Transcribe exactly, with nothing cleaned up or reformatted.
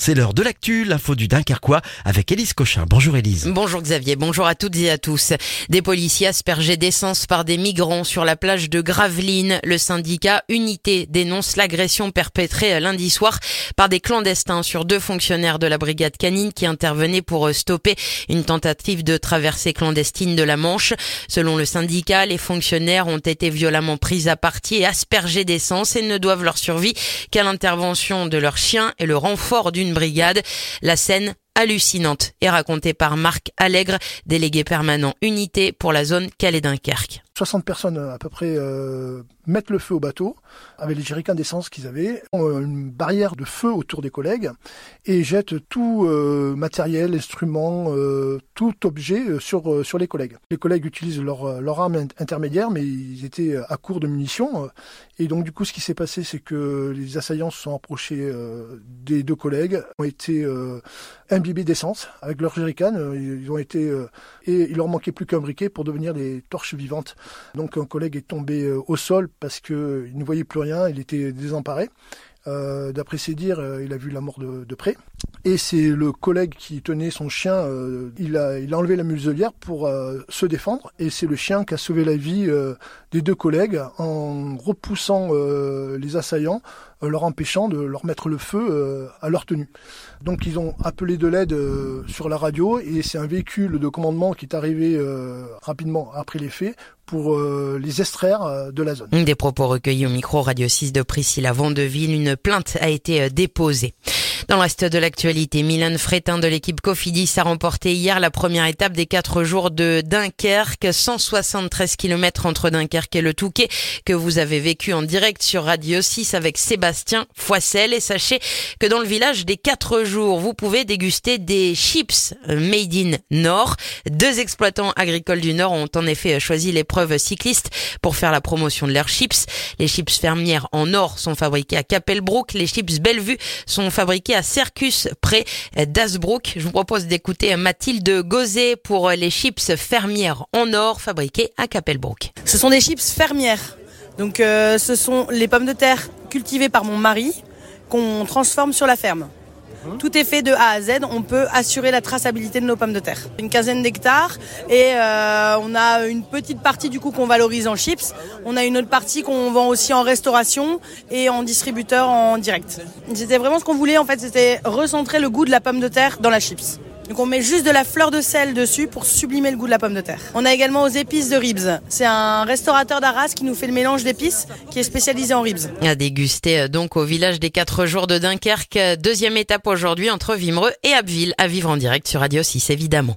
C'est l'heure de l'actu, l'info du Dunkerquois avec Élise Cochin. Bonjour Élise. Bonjour Xavier, bonjour à toutes et à tous. Des policiers aspergés d'essence par des migrants sur la plage de Gravelines. Le syndicat Unité dénonce l'agression perpétrée lundi soir par des clandestins sur deux fonctionnaires de la brigade canine qui intervenaient pour stopper une tentative de traversée clandestine de la Manche. Selon le syndicat, les fonctionnaires ont été violemment pris à partie et aspergés d'essence et ne doivent leur survie qu'à l'intervention de leurs chiens et le renfort d'une brigade. La scène hallucinante est racontée par Marc Allègre, délégué permanent Unité pour la zone Calais-Dunkerque. soixante personnes à peu près euh, mettent le feu au bateau avec les jerrycans d'essence qu'ils avaient, ont une barrière de feu autour des collègues et jettent tout euh, matériel, instrument, euh, tout objet sur euh, sur les collègues. Les collègues utilisent leur leur arme intermédiaire, mais ils étaient à court de munitions et donc du coup ce qui s'est passé, c'est que les assaillants se sont approchés euh, des deux collègues, ont été euh, imbibés d'essence avec leurs jerrycans. Ils ont été euh, et il leur manquait plus qu'un briquet pour devenir des torches vivantes. Donc un collègue est tombé au sol parce qu'il ne voyait plus rien, il était désemparé. Euh, d'après ses dires, euh, il a vu la mort de, de près. Et c'est le collègue qui tenait son chien, euh, il, a, il a enlevé la muselière pour euh, se défendre. Et c'est le chien qui a sauvé la vie euh, des deux collègues en repoussant euh, les assaillants, euh, leur empêchant de leur mettre le feu euh, à leur tenue. Donc ils ont appelé de l'aide euh, sur la radio et c'est un véhicule de commandement qui est arrivé euh, rapidement après les faits pour euh, les extraire euh, de la zone. Des propos recueillis au micro Radio six de Priscilla Vandeville. Une plainte a été déposée. Dans le reste de l'actualité, Mylène Frétin de l'équipe Cofidis a remporté hier la première étape des quatre jours de Dunkerque. cent soixante-treize kilomètres entre Dunkerque et le Touquet que vous avez vécu en direct sur Radio six avec Sébastien Foissel. Et sachez que dans le village des quatre jours, vous pouvez déguster des chips made in Nord. Deux exploitants agricoles du Nord ont en effet choisi l'épreuve cycliste pour faire la promotion de leurs chips. Les chips fermières en Nord sont fabriquées à Capelbrook. Les chips Bellevue sont fabriquées à Sercus, près d'Hazebrouck. Je vous propose d'écouter Mathilde Gauzet pour les chips fermières en or fabriquées à Capelbrook. Ce sont des chips fermières. Donc euh, ce sont les pommes de terre cultivées par mon mari qu'on transforme sur la ferme. Tout est fait de A à Z, on peut assurer la traçabilité de nos pommes de terre. Une quinzaine d'hectares et euh, on a une petite partie du coup qu'on valorise en chips. On a une autre partie qu'on vend aussi en restauration et en distributeur en direct. C'était vraiment ce qu'on voulait en fait, c'était recentrer le goût de la pomme de terre dans la chips. Donc on met juste de la fleur de sel dessus pour sublimer le goût de la pomme de terre. On a également aux épices de Ribs. C'est un restaurateur d'Arras qui nous fait le mélange d'épices qui est spécialisé en Ribs. À déguster donc au village des quatre jours de Dunkerque. Deuxième étape aujourd'hui entre Wimereux et Abbeville. À vivre en direct sur Radio six évidemment.